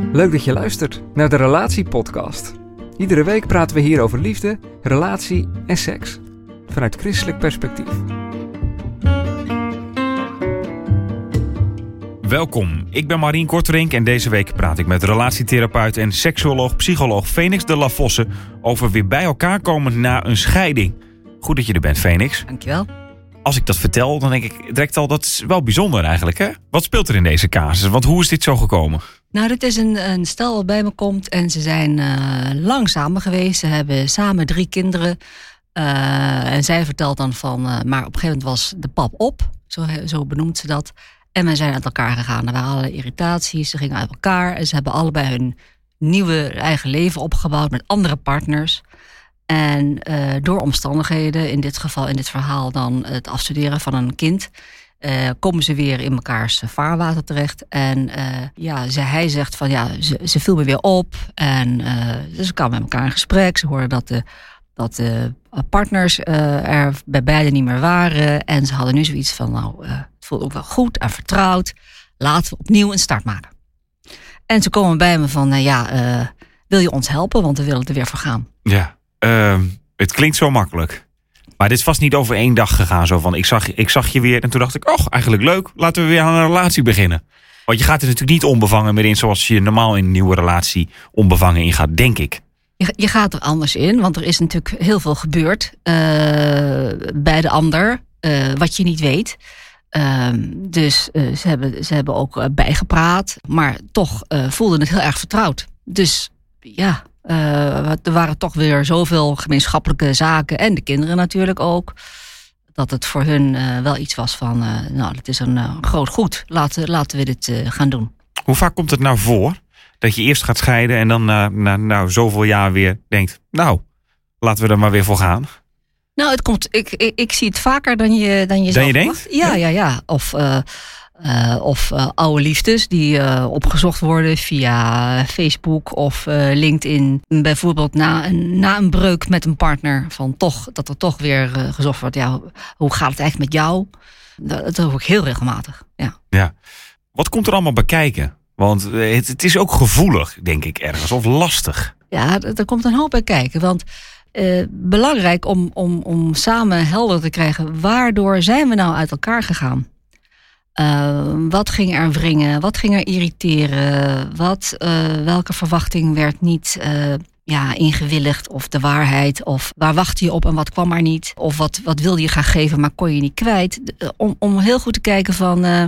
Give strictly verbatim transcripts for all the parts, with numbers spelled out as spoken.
Leuk dat je luistert naar de Relatie-podcast. Iedere week praten we hier over liefde, relatie en seks. Vanuit christelijk perspectief. Welkom, ik ben Marien Korterink en deze week praat ik met relatietherapeut en seksuoloog, psycholoog Fenix de la Fosse over weer bij elkaar komen na een scheiding. Goed dat je er bent, Fenix. Dankjewel. Als ik dat vertel, dan denk ik direct al, dat is wel bijzonder eigenlijk, hè? Wat speelt er in deze casus? Want hoe is dit zo gekomen? Nou, dit is een, een stel wat bij me komt en ze zijn uh, lang samen geweest. Ze hebben samen drie kinderen. Uh, en zij vertelt dan van, uh, maar op een gegeven moment was de pap op. Zo, zo benoemt ze dat. En we zijn uit elkaar gegaan. Er waren allerlei irritaties, ze gingen uit elkaar. En ze hebben allebei hun nieuwe eigen leven opgebouwd met andere partners. En uh, door omstandigheden, in dit geval, in dit verhaal dan het afstuderen van een kind, uh, komen ze weer in mekaars vaarwater terecht. En uh, ja, ze, hij zegt van ja, ze, ze viel me weer op. En uh, dus ze kwamen met elkaar in gesprek. Ze hoorden dat de, dat de partners uh, er bij beiden niet meer waren. En ze hadden nu zoiets van nou, uh, het voelt ook wel goed en vertrouwd. Laten we opnieuw een start maken. En ze komen bij me van uh, ja, uh, wil je ons helpen? Want we willen er weer voor gaan. Ja. Uh, het klinkt zo makkelijk. Maar dit is vast niet over één dag gegaan. Zo van, ik zag, ik zag je weer en toen dacht ik, oh, eigenlijk leuk. Laten we weer aan een relatie beginnen. Want je gaat er natuurlijk niet onbevangen meer in zoals je normaal in een nieuwe relatie onbevangen ingaat, denk ik. Je, je gaat er anders in, want er is natuurlijk heel veel gebeurd uh, bij de ander, uh, wat je niet weet. Uh, dus uh, ze, hebben, ze hebben ook uh, bijgepraat, maar toch uh, voelden het heel erg vertrouwd. Dus ja... Uh, er waren toch weer zoveel gemeenschappelijke zaken. En de kinderen natuurlijk ook. Dat het voor hun uh, wel iets was van... Uh, nou, het is een uh, groot goed. Laten, laten we dit uh, gaan doen. Hoe vaak komt het nou voor? Dat je eerst gaat scheiden en dan na, na nou, zoveel jaar weer denkt... Nou, laten we er maar weer voor gaan. Nou, het komt, ik, ik, ik zie het vaker dan je dan je, dan je denkt? Ja, ja, ja. Of... Uh, Uh, of uh, oude liefdes die uh, opgezocht worden via Facebook of uh, LinkedIn. Bijvoorbeeld na een, na een breuk met een partner. Van toch, dat er toch weer uh, gezocht wordt. Ja, hoe gaat het eigenlijk met jou? Dat, dat hoor ik heel regelmatig. Ja. Ja. Wat komt er allemaal bij kijken? Want het, het is ook gevoelig, denk ik, ergens. Of lastig. Ja, er komt een hoop bij kijken. Want uh, belangrijk om, om, om samen helder te krijgen... waardoor zijn we nou uit elkaar gegaan? Uh, wat ging er wringen? Wat ging er irriteren? Wat, uh, welke verwachting werd niet uh, ja, ingewilligd? Of de waarheid? Of waar wachtte je op en wat kwam er niet? Of wat, wat wilde je graag geven, maar kon je niet kwijt? Uh, om, om heel goed te kijken van... Uh,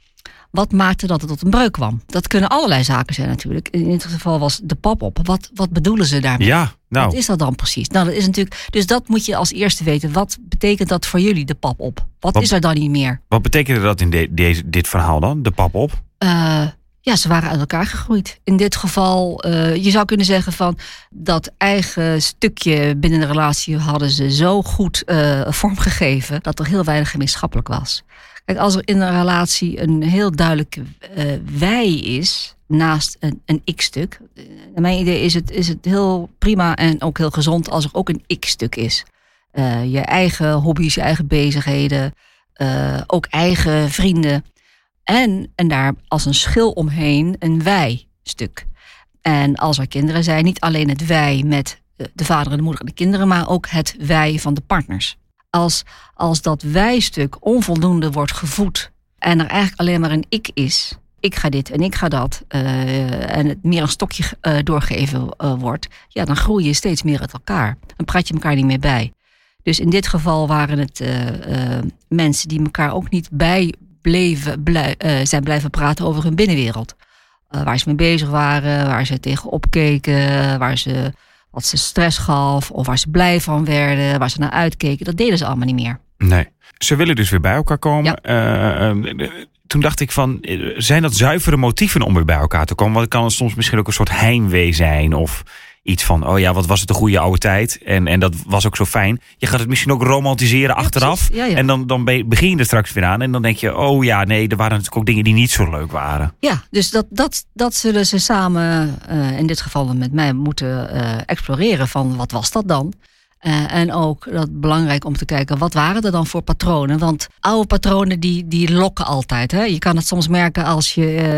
wat maakte dat het tot een breuk kwam? Dat kunnen allerlei zaken zijn natuurlijk. In dit geval was de pap op. Wat, wat bedoelen ze daarmee? Ja, nou. Wat is dat dan precies? Nou, dat is natuurlijk. Dus dat moet je als eerste weten. Wat betekent dat voor jullie, de pap op? Wat, wat is er dan niet meer? Wat betekende dat in de, deze, dit verhaal dan, de pap op? Uh, ja, ze waren uit elkaar gegroeid. In dit geval, uh, je zou kunnen zeggen van... dat eigen stukje binnen de relatie hadden ze zo goed uh, vormgegeven... dat er heel weinig gemeenschappelijk was. Kijk, als er in een relatie een heel duidelijk uh, wij is... naast een, een ik-stuk... naar mijn idee is het, is het heel prima en ook heel gezond... als er ook een ik-stuk is. Uh, je eigen hobby's, je eigen bezigheden... Uh, ook eigen vrienden... En, en daar als een schil omheen een wij-stuk. En als er kinderen zijn, niet alleen het wij met de vader en de moeder en de kinderen... maar ook het wij van de partners. Als, als dat wij-stuk onvoldoende wordt gevoed... en er eigenlijk alleen maar een ik is... ik ga dit en ik ga dat... Uh, en het meer een stokje uh, doorgegeven uh, wordt... ja, dan groei je steeds meer uit elkaar. Dan praat je elkaar niet meer bij. Dus in dit geval waren het uh, uh, mensen die elkaar ook niet bij... Bleven, blij, uh, zijn blijven praten over hun binnenwereld. Uh, waar ze mee bezig waren, waar ze tegenop keken... waar ze, wat ze stress gaf of waar ze blij van werden... waar ze naar uitkeken, dat deden ze allemaal niet meer. Nee. Ze willen dus weer bij elkaar komen. Ja. Uh, uh, toen dacht ik van, zijn dat zuivere motieven om weer bij elkaar te komen? Want kan het soms misschien ook een soort heimwee zijn... of iets van, oh ja, wat was het een goede oude tijd. En, en dat was ook zo fijn. Je gaat het misschien ook romantiseren ja, achteraf. Ja, ja. En dan, dan begin je er straks weer aan. En dan denk je, oh ja, nee, er waren natuurlijk ook dingen die niet zo leuk waren. Ja, dus dat, dat, dat zullen ze samen, uh, in dit geval met mij, moeten uh, exploreren van wat was dat dan? Uh, en ook dat belangrijk om te kijken, wat waren er dan voor patronen? Want oude patronen die, die lokken altijd. Hè? Je kan het soms merken als je... Uh,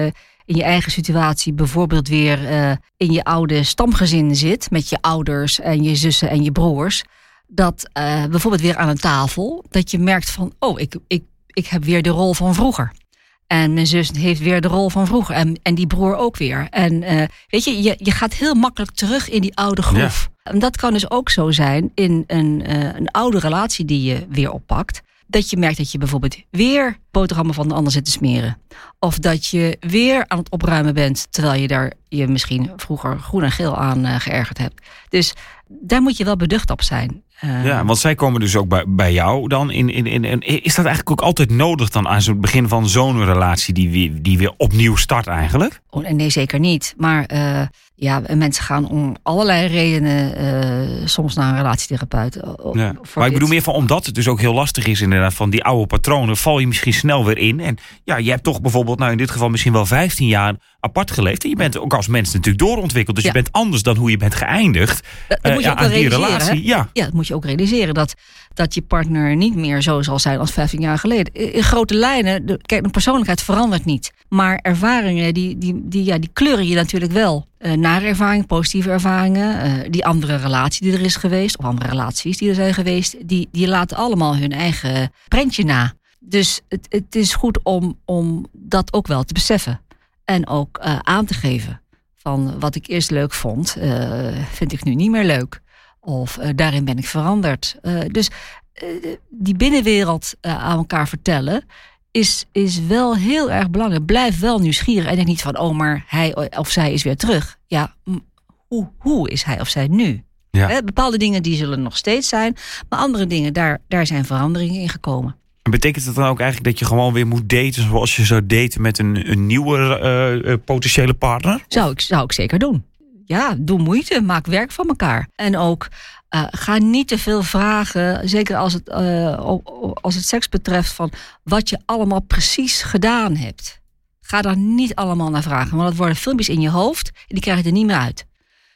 in je eigen situatie bijvoorbeeld weer uh, in je oude stamgezin zit, met je ouders en je zussen en je broers, dat uh, bijvoorbeeld weer aan een tafel, dat je merkt van, oh, ik, ik, ik heb weer de rol van vroeger. En mijn zus heeft weer de rol van vroeger. En, en die broer ook weer. En uh, weet je, je, je gaat heel makkelijk terug in die oude groef. Ja. En dat kan dus ook zo zijn in een, uh, een oude relatie die je weer oppakt. Dat je merkt dat je bijvoorbeeld weer boterhammen van de ander zit te smeren. Of dat je weer aan het opruimen bent, terwijl je daar je misschien vroeger groen en geel aan uh, geërgerd hebt. Dus daar moet je wel beducht op zijn. Uh, ja, want zij komen dus ook bij, bij jou dan. In, in, in, in, is dat eigenlijk ook altijd nodig dan aan het begin van zo'n relatie die weer, die weer opnieuw start eigenlijk? Oh, nee, zeker niet. Maar uh, ja, mensen gaan om allerlei redenen uh, soms naar een relatietherapeut. Ja. Maar ik bedoel meer van omdat het dus ook heel lastig is inderdaad van die oude patronen, val je misschien snel weer in. En ja, je hebt toch bijvoorbeeld, nou in dit geval misschien wel vijftien jaar apart geleefd. En je bent ook als mens natuurlijk doorontwikkeld. Dus ja. je bent anders dan hoe je bent geëindigd. Dat, dat uh, moet je ja, ook wel aan die realiseren. Relatie. Ja. ja, dat moet je ook realiseren. Dat, dat je partner niet meer zo zal zijn als vijftien jaar geleden. In grote lijnen, de, kijk, de persoonlijkheid verandert niet. Maar ervaringen, die, die, die, ja, die kleuren je natuurlijk wel. Uh, nare ervaringen, positieve ervaringen. Uh, die andere relatie die er is geweest. Of andere relaties die er zijn geweest. Die, die laten allemaal hun eigen prentje na. Dus het, het is goed om, om dat ook wel te beseffen. En ook uh, aan te geven. Van wat ik eerst leuk vond, uh, vind ik nu niet meer leuk. Of uh, daarin ben ik veranderd. Uh, dus uh, die binnenwereld uh, aan elkaar vertellen is, is wel heel erg belangrijk. Blijf wel nieuwsgierig. En denk niet van, oh, maar hij of zij is weer terug. Ja, m- hoe, hoe is hij of zij nu? Ja. Uh, bepaalde dingen die zullen nog steeds zijn. Maar andere dingen, daar, daar zijn veranderingen in gekomen. En betekent dat dan ook eigenlijk dat je gewoon weer moet daten zoals je zou daten met een, een nieuwe uh, uh, potentiële partner? Zou ik, zou ik zeker doen. Ja, doe moeite, maak werk van elkaar. En ook, uh, ga niet te veel vragen, zeker als het, uh, als het seks betreft, van wat je allemaal precies gedaan hebt. Ga daar niet allemaal naar vragen, want dat worden filmpjes in je hoofd en die krijg je er niet meer uit.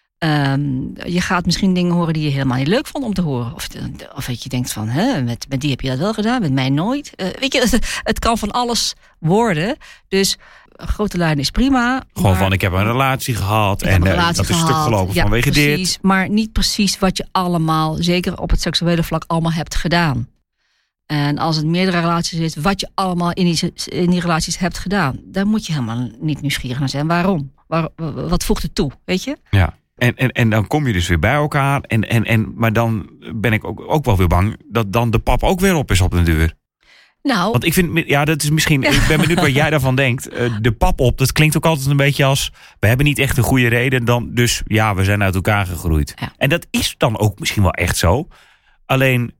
Um, je gaat misschien dingen horen die je helemaal niet leuk vond om te horen. Of, of dat je denkt van, hè, met, met die heb je dat wel gedaan, met mij nooit. Uh, weet je, het, het kan van alles worden. Dus grote lijnen is prima. Gewoon maar, van, ik heb een relatie gehad en een relatie dat is gehad. stuk gelopen ja, vanwege precies, dit. Maar niet precies wat je allemaal, zeker op het seksuele vlak, allemaal hebt gedaan. En als het meerdere relaties is, wat je allemaal in die, in die relaties hebt gedaan. Daar moet je helemaal niet nieuwsgierig naar zijn. Waarom? Waar, wat voegt het toe, weet je? Ja. En, en, en dan kom je dus weer bij elkaar. En, en, en, maar dan ben ik ook, ook wel weer bang dat dan de pap ook weer op is op de deur. Nou. Want ik vind, ja, dat is misschien. Ik ben benieuwd wat jij daarvan denkt. Uh, de pap op, dat klinkt ook altijd een beetje als, we hebben niet echt een goede reden. Dan, dus ja, we zijn uit elkaar gegroeid. Ja. En dat is dan ook misschien wel echt zo. Alleen,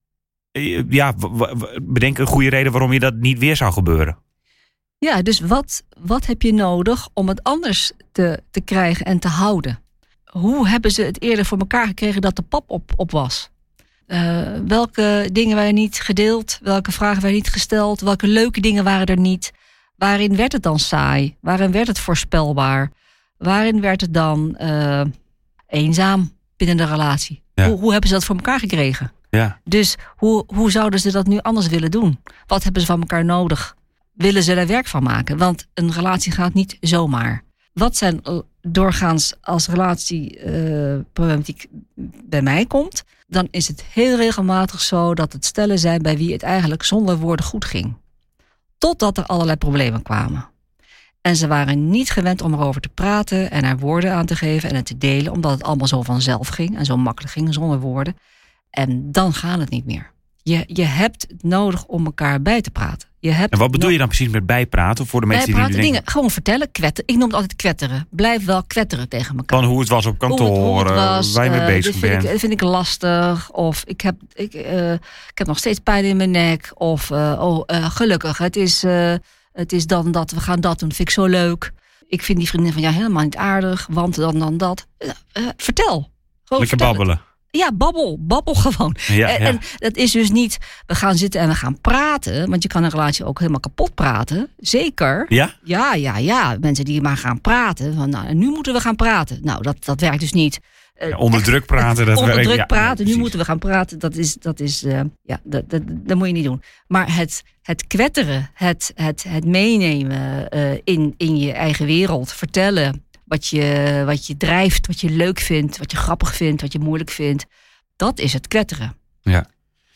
uh, ja, w- w- bedenk een goede reden waarom je dat niet weer zou gebeuren. Ja, dus wat, wat heb je nodig om het anders te, te krijgen en te houden? Hoe hebben ze het eerder voor elkaar gekregen dat de pap op, op was? Uh, welke dingen waren niet gedeeld? Welke vragen waren niet gesteld? Welke leuke dingen waren er niet? Waarin werd het dan saai? Waarin werd het voorspelbaar? Waarin werd het dan uh, eenzaam binnen de relatie? Ja. Hoe, hoe hebben ze dat voor elkaar gekregen? Ja. Dus hoe, hoe zouden ze dat nu anders willen doen? Wat hebben ze van elkaar nodig? Willen ze daar werk van maken? Want een relatie gaat niet zomaar. Wat zijn doorgaans als relatieproblematiek uh, bij mij komt, dan is het heel regelmatig zo dat het stellen zijn bij wie het eigenlijk zonder woorden goed ging. Totdat er allerlei problemen kwamen. En ze waren niet gewend om erover te praten en er woorden aan te geven en het te delen, omdat het allemaal zo vanzelf ging en zo makkelijk ging zonder woorden. En dan gaat het niet meer. Je, je hebt het nodig om elkaar bij te praten. Je hebt en wat bedoel no- je dan precies met bijpraten? Voor de mensen bijpraten, die nu denken, dingen gewoon vertellen, kwetteren. Ik noem het altijd kwetteren. Blijf wel kwetteren tegen elkaar. van hoe het was op kantoor, Hoe het, hoe het was, waar je mee uh, bezig dit vind bent. Ik, dit vind ik lastig. Of ik heb, ik, uh, ik heb nog steeds pijn in mijn nek. Of uh, oh, uh, gelukkig, het is, uh, het is dan dat, we gaan dat doen. Vind ik zo leuk. Ik vind die vriendin van jou helemaal niet aardig. Want dan, dan dat. Uh, uh, vertel. Gewoon Lekker vertel babbelen. Het. Ja, babbel. Babbel gewoon. Ja, en, ja. en dat is dus niet, we gaan zitten en we gaan praten. Want je kan een relatie ook helemaal kapot praten. Zeker. Ja? Ja, ja, ja. Mensen die maar gaan praten. Van, nou, nu moeten we gaan praten. Nou, dat, dat werkt dus niet. Uh, ja, onder druk praten. Dat onder werkt, druk ja, praten, ja, nu moeten we gaan praten. Dat is, dat is uh, ja, dat, dat, dat moet je niet doen. Maar het, het kwetteren, het, het, het meenemen uh, in, in je eigen wereld, vertellen wat je, wat je drijft, wat je leuk vindt, wat je grappig vindt, wat je moeilijk vindt. Dat is het kwetteren. Ja.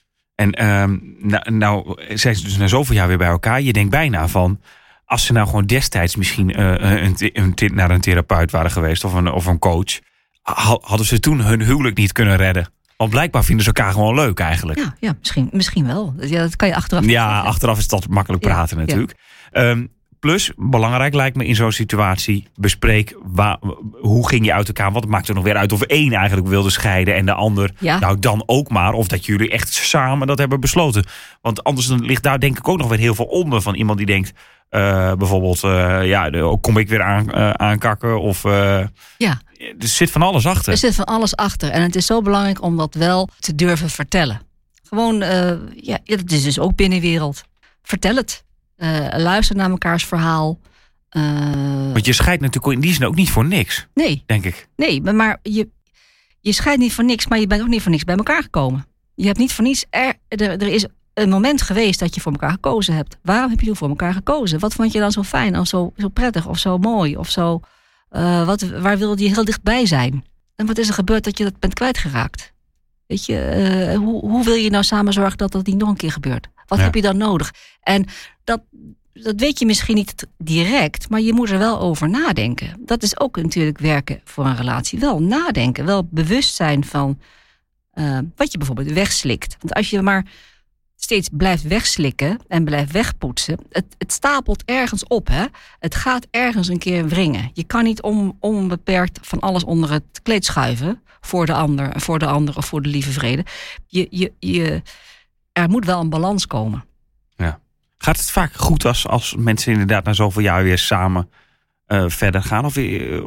En um, nou, nou zijn ze dus na zoveel jaar weer bij elkaar. Je denkt bijna van, als ze nou gewoon destijds misschien uh, een, een, een, naar een therapeut waren geweest of een, of een coach, hadden ze toen hun huwelijk niet kunnen redden. Want blijkbaar vinden ze elkaar gewoon leuk eigenlijk. Ja, ja misschien, misschien wel. Ja, dat kan je achteraf Ja, zeggen. achteraf is dat makkelijk praten ja, natuurlijk. Ja. Um, plus, belangrijk lijkt me in zo'n situatie, bespreek waar, hoe ging je uit elkaar. Want het maakt er nog weer uit of één eigenlijk wilde scheiden en de ander ja. nou dan ook maar. Of dat jullie echt samen dat hebben besloten. Want anders dan ligt daar denk ik ook nog weer heel veel onder van iemand die denkt, Uh, bijvoorbeeld, uh, ja, kom ik weer aan, uh, aankakken of uh, ja. Er zit van alles achter. Er zit van alles achter en het is zo belangrijk om dat wel te durven vertellen. Gewoon, uh, ja, dat is dus ook binnenwereld. Vertel het. Uh, luister naar mekaars verhaal. Uh, Want je scheidt natuurlijk in die zin ook niet voor niks. Nee. Denk ik. Nee, maar je, je scheidt niet voor niks, maar je bent ook niet voor niks bij elkaar gekomen. Je hebt niet voor niets, er, er, er is een moment geweest dat je voor elkaar gekozen hebt. Waarom heb je toen voor elkaar gekozen? Wat vond je dan zo fijn of zo, zo prettig of zo mooi? Of zo, uh, wat, waar wilde je heel dichtbij zijn? En wat is er gebeurd dat je dat bent kwijtgeraakt? Weet je, uh, hoe, hoe wil je nou samen zorgen dat dat niet nog een keer gebeurt? Wat ja. heb je dan nodig? En dat, dat weet je misschien niet direct, maar je moet er wel over nadenken. Dat is ook natuurlijk werken voor een relatie. Wel nadenken, wel bewust zijn van uh, wat je bijvoorbeeld wegslikt. Want als je maar steeds blijft wegslikken en blijft wegpoetsen, het, het stapelt ergens op. Hè? Het gaat ergens een keer wringen. Je kan niet on, onbeperkt van alles onder het kleed schuiven voor de ander, voor de ander of voor de lieve vrede. Je, je, je, er moet wel een balans komen. Ja. Gaat het vaak goed als, als mensen inderdaad na zoveel jaar weer samen uh, verder gaan? Of,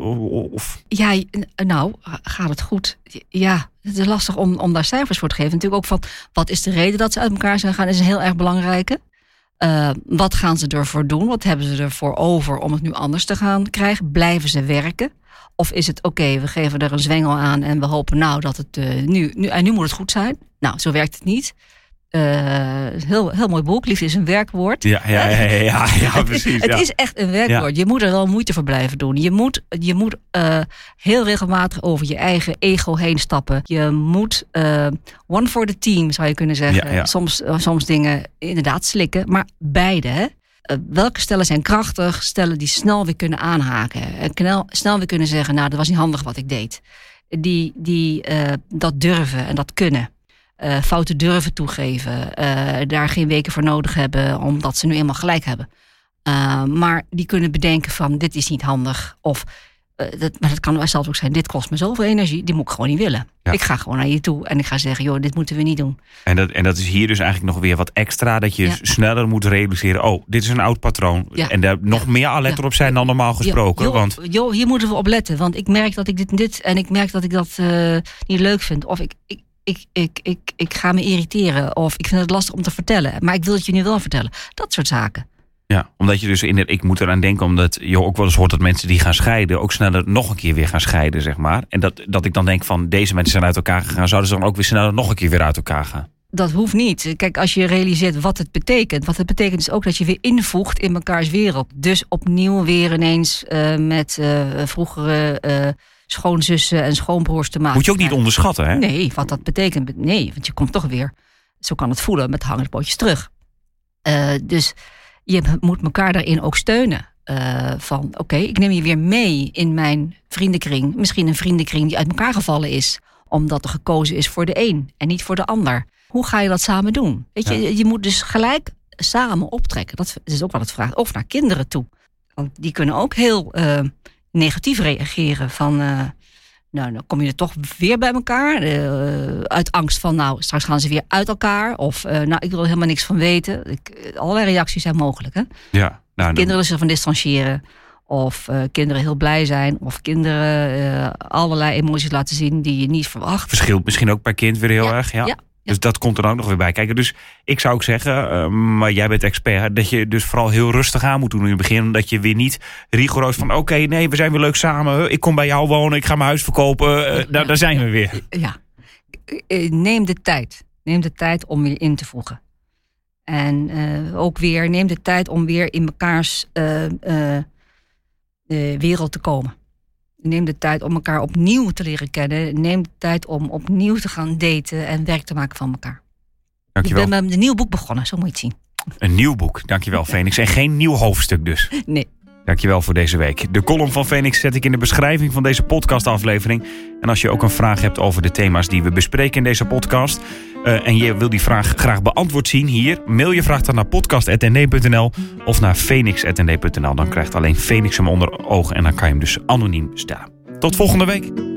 of... Ja, nou, gaat het goed? Ja, het is lastig om, om daar cijfers voor te geven. Natuurlijk ook van, wat is de reden dat ze uit elkaar zijn gaan, is een heel erg belangrijke. Uh, wat gaan ze ervoor doen? Wat hebben ze ervoor over om het nu anders te gaan krijgen? Blijven ze werken? Of is het oké, okay, we geven er een zwengel aan en we hopen nou dat het uh, nu, nu, en nu moet het goed zijn? Nou, zo werkt het niet. Uh, heel, heel mooi boek, liefde is een werkwoord. Ja, ja, ja, ja, ja, ja precies. Het, het ja. is echt een werkwoord. Ja. Je moet er wel moeite voor blijven doen. Je moet, je moet uh, heel regelmatig over je eigen ego heen stappen. Je moet uh, one for the team, zou je kunnen zeggen. Ja, ja. Soms, uh, soms dingen inderdaad slikken, maar beide. Hè? Uh, welke stellen zijn krachtig? Stellen die snel weer kunnen aanhaken. En knel, snel weer kunnen zeggen, nou, dat was niet handig wat ik deed. Die, die uh, dat durven en dat kunnen. Uh, fouten durven toegeven. Uh, daar geen weken voor nodig hebben, omdat ze nu eenmaal gelijk hebben. Uh, maar die kunnen bedenken van, dit is niet handig. Of, uh, dat, maar dat kan zelfs ook zijn, dit kost me zoveel energie, die moet ik gewoon niet willen. Ja. Ik ga gewoon naar je toe en ik ga zeggen, joh, dit moeten we niet doen. En dat, en dat is hier dus eigenlijk nog weer wat extra, dat je ja. sneller moet realiseren, oh, dit is een oud patroon. Ja. En daar nog ja. meer alert ja. op zijn dan normaal gesproken. Jo, jo, want... jo, hier moeten we op letten, want ik merk dat ik dit en dit, en ik merk dat ik dat uh, niet leuk vind. Of ik... ik Ik, ik, ik, ik ga me irriteren of ik vind het lastig om te vertellen. Maar ik wil het je nu wel vertellen. Dat soort zaken. Ja, omdat je dus in het, ik moet eraan denken, omdat je ook wel eens hoort dat mensen die gaan scheiden ook sneller nog een keer weer gaan scheiden, zeg maar. En dat, dat ik dan denk van, deze mensen zijn uit elkaar gegaan, zouden ze dan ook weer sneller nog een keer weer uit elkaar gaan? Dat hoeft niet. Kijk, als je realiseert wat het betekent. Wat het betekent is ook dat je weer invoegt in mekaars wereld. Dus opnieuw weer ineens uh, met uh, vroegere Uh, schoonzussen en schoonbroers te maken. Moet je ook niet onderschatten, hè? Nee, wat dat betekent. Nee, want je komt toch weer, zo kan het voelen, met hangende pootjes terug. Uh, dus je moet elkaar daarin ook steunen. Uh, van, oké, okay, ik neem je weer mee in mijn vriendenkring. Misschien een vriendenkring die uit elkaar gevallen is. Omdat er gekozen is voor de een en niet voor de ander. Hoe ga je dat samen doen? Weet je, ja. je moet dus gelijk samen optrekken. Dat is ook wat het vraagt. Of naar kinderen toe. Want die kunnen ook heel Uh, negatief reageren van, uh, nou, dan kom je er toch weer bij elkaar. Uh, uit angst van, nou, straks gaan ze weer uit elkaar. Of, uh, nou, ik wil er helemaal niks van weten. Ik, allerlei reacties zijn mogelijk, hè? Ja. Nou, kinderen dan... zich van distancieren. Of uh, kinderen heel blij zijn. Of kinderen uh, allerlei emoties laten zien die je niet verwacht. Verschilt misschien ook per kind weer heel ja, erg, ja. Ja, Dus dat komt er ook nog weer bij kijken. Dus ik zou ook zeggen, uh, maar jij bent expert, dat je dus vooral heel rustig aan moet doen in het begin. Dat je weer niet rigoureus van oké, okay, nee, we zijn weer leuk samen. Ik kom bij jou wonen, ik ga mijn huis verkopen. Uh, ja. nou, daar zijn we weer. Ja, neem de tijd. Neem de tijd om weer in te voegen. En uh, ook weer, neem de tijd om weer in mekaars uh, uh, uh, wereld te komen. Neem de tijd om elkaar opnieuw te leren kennen. Neem de tijd om opnieuw te gaan daten en werk te maken van elkaar. Dankjewel. Ik ben met een nieuw boek begonnen, zo moet je het zien. Een nieuw boek, dankjewel Phoenix. En geen nieuw hoofdstuk dus. Nee. Dankjewel voor deze week. De column van Phoenix zet ik in de beschrijving van deze podcastaflevering. En als je ook een vraag hebt over de thema's die we bespreken in deze podcast... Uh, en je wil die vraag graag beantwoord zien hier... mail je vraag dan naar podcast punt n d punt n l of naar phoenix punt n d punt n l. Dan krijgt alleen Phoenix hem onder ogen en dan kan je hem dus anoniem stellen. Tot volgende week.